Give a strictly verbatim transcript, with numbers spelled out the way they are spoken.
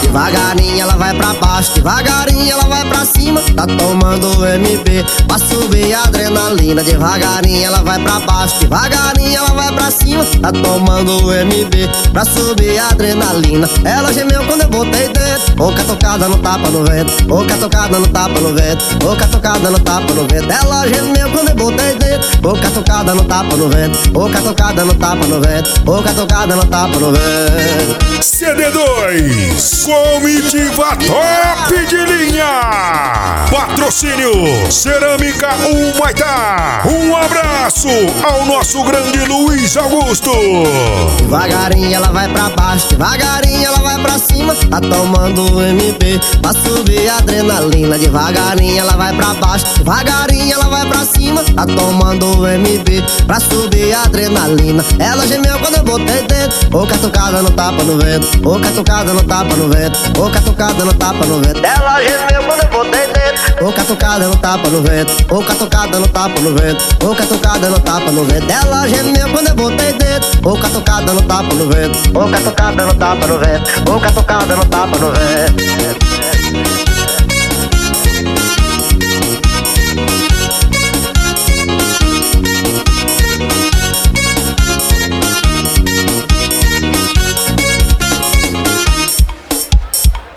Devagarinho ela vai pra baixo, devagarinho ela vai pra cima. Tá tomando M B pra subir a adrenalina. Devagarinho ela vai pra baixo, devagarinho ela vai pra cima. Tá tomando M B pra subir a adrenalina. Ela gemeu quando eu botei dentro. Boca tocada no tapa no vento, boca tocada no tapa no vento, boca tocada no tapa no vento. Ela gemeu quando eu botei dentro. Boca tocada no tapa no vento, boca tocada no tapa no vento, boca tocada no tapa no vento. C D dois, Comitiva Top de Linha. Patrocínio Cerâmica Humaitá. Um abraço ao nosso grande Luiz Augusto. Devagarinho ela vai pra baixo, devagarinho ela vai pra cima. Tá tomando M B pra subir a adrenalina. Devagarinho ela vai pra baixo, devagarinho ela vai pra cima. Tá tomando M B pra subir a adrenalina. Ela gemeu quando eu botei dentro. Boca tocada no tapa no vento, boca tocada no tapa no vento, boca tocada no tapa no vento. Ela gemeu quando eu botei dentro. Boca tocada no tapa no vento, boca tocada no tapa no vento, boca tocada no tapa no vento. Ela gemeu quando eu botei dentro. Boca tocada no tapa no vento, boca tocada no tapa no vento, boca tocada no tapa no vento.